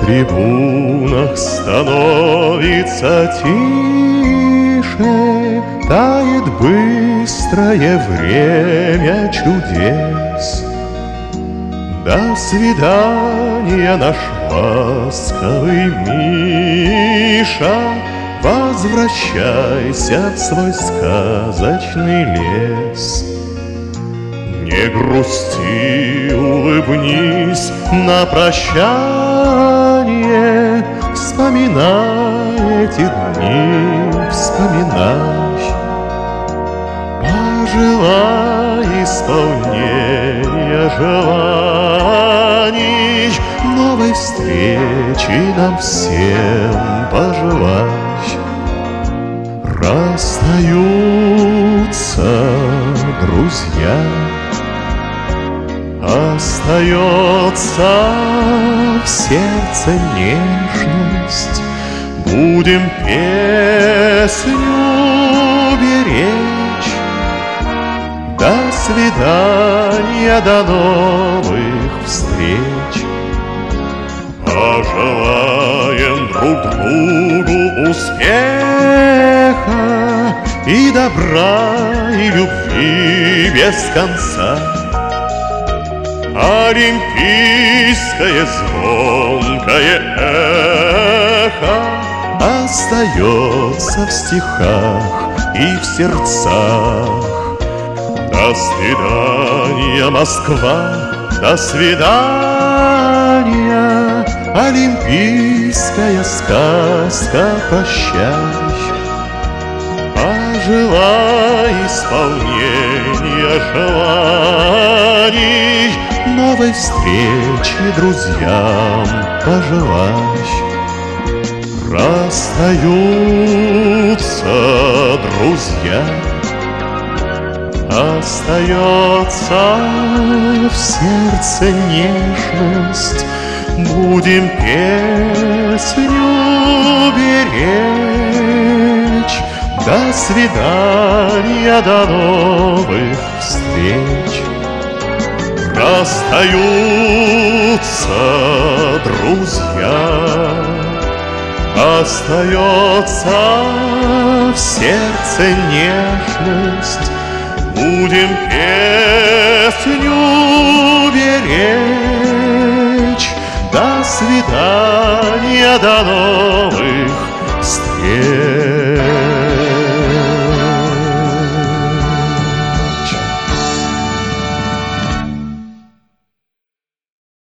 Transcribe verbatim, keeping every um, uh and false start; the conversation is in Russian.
трибунах становится тише, тает быстрое время чудес. До свидания, наш ласковый Миша, возвращайся в свой сказочный лес. Не грусти, улыбнись на прощание, вспоминай эти дни, вспоминай. Пожелай исполнения желаний, новой встречи нам всем пожелай. Расстаются друзья, остается в сердце нежность. Будем песню беречь. До свидания, до новых встреч. Пожелаем друг другу успеха и добра, и любви без конца. Олимпийское звонкое эхо остается в стихах и в сердцах. До свидания, Москва, до свидания, олимпийская сказка, прощай. Пожелай исполнения желаний, новой встречи друзьям пожелай. Расстаются друзья, остается в сердце нежность. Будем песню беречь. До свидания, до новых встреч. Расстаются друзья, остается в сердце нежность. Будем песню беречь. До свидания, до новых встреч.